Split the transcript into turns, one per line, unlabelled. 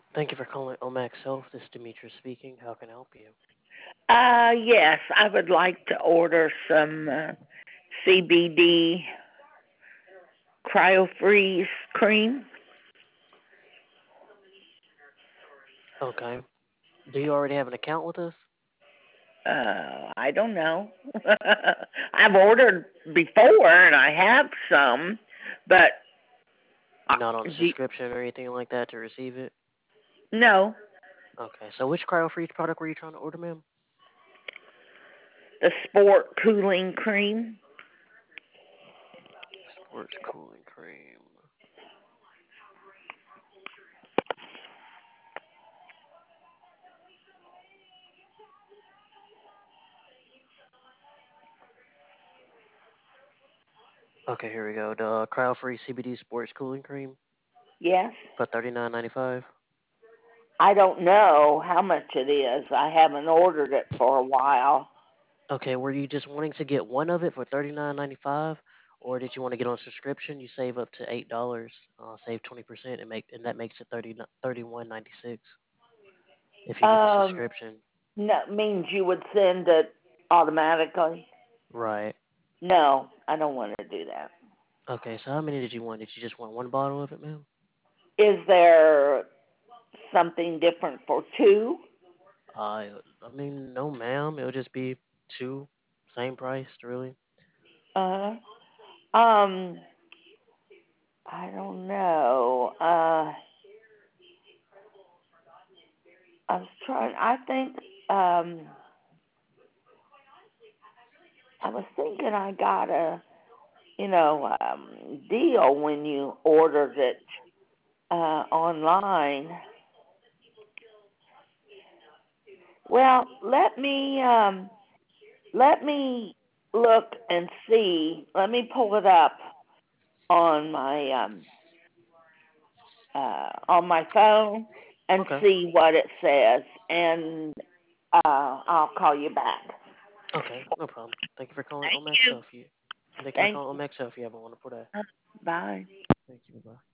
Thank you for calling Omax Health. This is Demetrius speaking. How can I help you?
Yes, I would like to order some CBD cryo freeze cream.
Okay. Do you already have an account with us?
I don't know. I've ordered before and I have some, but uh,
You're not on a
do,
subscription or anything like that to receive it?
no,
Okay. So which cryo-free product were you trying to order, ma'am?
the sport cooling cream.
Sports cooling cream. Okay, here we go. The cryo-free CBD sports cooling cream
Yes.
for $39.95.
I don't know how much it is. I haven't ordered it for a while.
Okay, were you just wanting to get one of it for $39.95, or did you want to get on a subscription? You save up to $8, save 20%, and that makes it 31.96 if you get the
Um,
subscription.
no, means you would send it automatically.
Right.
No, I don't want to do that.
Okay, so how many did you want? Did you just want one bottle of it, ma'am?
Is there something different for two?
I mean, no, ma'am. It'll just be two, same price, really.
Uh, um, I don't know. I was trying. I think. I was thinking I got a deal when you ordered it online. Well, let me look and see. Let me pull it up on my phone and
Okay.
see what it says, and I'll call you back.
Okay, no problem. Thank you for calling
Thank
Omax
you.
Health. Thank you for
Thank
calling
you.
Omax Health. You have a wonderful day.
Bye.
Thank you. Bye.